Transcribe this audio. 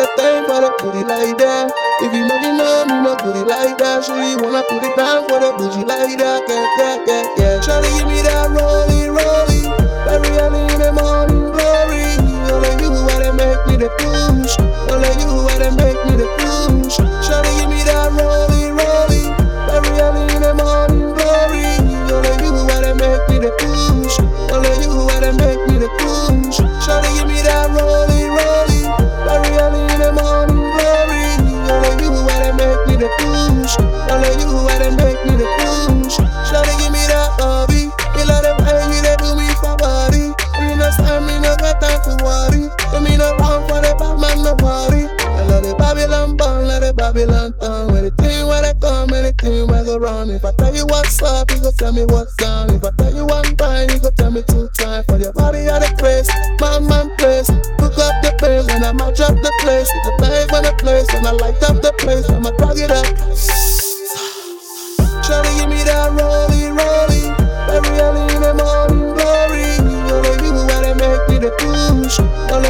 time for the booty like that. If you know you know me, no booty like that. Sure you wanna put it down for the booty like that. Yeah. Shawty give me that rolling. Very early in the morning glory. Only you wanna make me the push. Only you wanna make me the push. Shawty give me that rolling. Very early in the morning glory. Only you wanna make me the push. Only you wanna make me the push. Shawty give me that rolling. Very early in the morning glory. Only you wanna make me the push. Only you wanna make me the push. Shawty give me that hobby. Me love the way you dey do me for body. Me no time, me no got time to worry. Do me no wrong for the bad man, no worry. I love the Babylon born, love the Babylon town. Anything where they come, anything where go wrong. If I tell you what's up, you go tell me what's down. If I tell you one time, you go tell me two times. For your body at the place, man place. Hook up the place when I match up the place. It's the vibe on the place when I light up the place. I'ma drag it up. Shawty give me that rolling. Very early in the morning glory. Only you wanna make me the push. Only